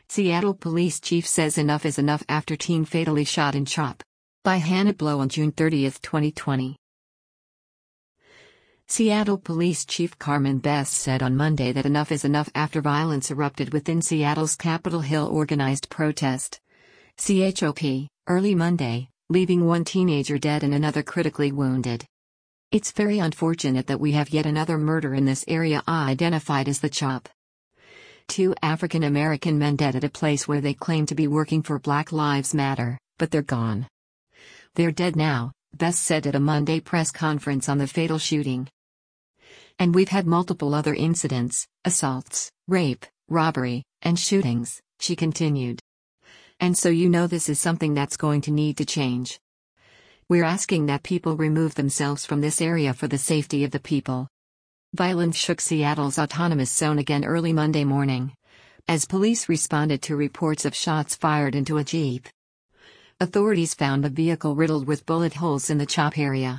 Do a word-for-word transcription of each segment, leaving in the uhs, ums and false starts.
Seattle Police Chief says enough is enough after teen fatally shot in CHOP. By Hannah Blow on June thirtieth, twenty twenty. Seattle Police Chief Carmen Best said on Monday that enough is enough after violence erupted within Seattle's Capitol Hill organized protest. CHOP, early Monday, leaving one teenager dead and another critically wounded. It's very unfortunate that we have yet another murder in this area identified as the CHOP. Two African American men dead at a place where they claim to be working for Black Lives Matter, but they're gone. They're dead now, Best said at a Monday press conference on the fatal shooting. And we've had multiple other incidents, assaults, rape, robbery, and shootings, she continued. And so you know this is something that's going to need to change. We're asking that people remove themselves from this area for the safety of the people. Violence shook Seattle's autonomous zone again early Monday morning, as police responded to reports of shots fired into a Jeep. Authorities found the vehicle riddled with bullet holes in the CHOP area.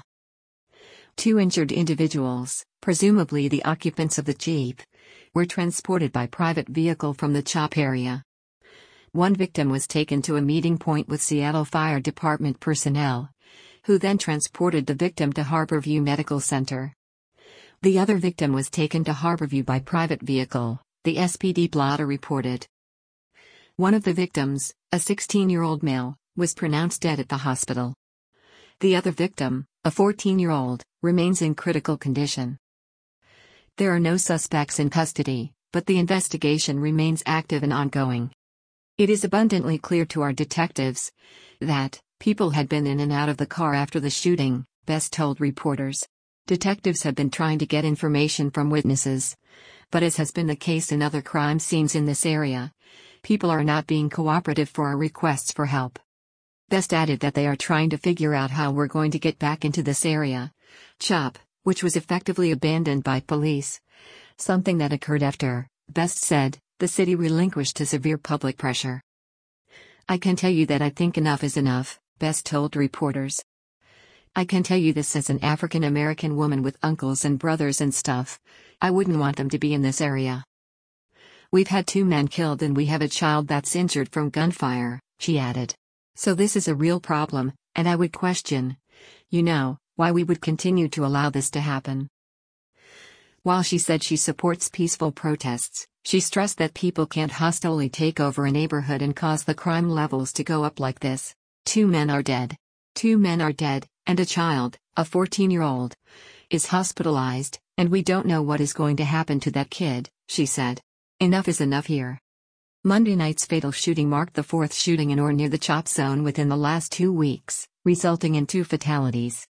Two injured individuals, presumably the occupants of the Jeep, were transported by private vehicle from the CHOP area. One victim was taken to a meeting point with Seattle Fire Department personnel, who then transported the victim to Harborview Medical Center. The other victim was taken to Harborview by private vehicle, the S P D blotter reported. One of the victims, a sixteen-year-old male, was pronounced dead at the hospital. The other victim, a fourteen-year-old, remains in critical condition. There are no suspects in custody, but the investigation remains active and ongoing. It is abundantly clear to our detectives that people had been in and out of the car after the shooting, Best told reporters. Detectives have been trying to get information from witnesses, but as has been the case in other crime scenes in this area, people are not being cooperative for our requests for help. Best added that they are trying to figure out how we're going to get back into this area, CHOP, which was effectively abandoned by police, something that occurred after, Best said, the city relinquished to severe public pressure. I can tell you that I think enough is enough, Best told reporters. I can tell you this as an African American woman with uncles and brothers and stuff. I wouldn't want them to be in this area. We've had two men killed and we have a child that's injured from gunfire, she added. So this is a real problem, and I would question, you know, why we would continue to allow this to happen. While she said she supports peaceful protests, she stressed that people can't hostilely take over a neighborhood and cause the crime levels to go up like this. Two men are dead. Two men are dead, and a child, a fourteen-year-old, is hospitalized, and we don't know what is going to happen to that kid, she said. Enough is enough here. Monday night's fatal shooting marked the fourth shooting in or near the CHOP zone within the last two weeks, resulting in two fatalities.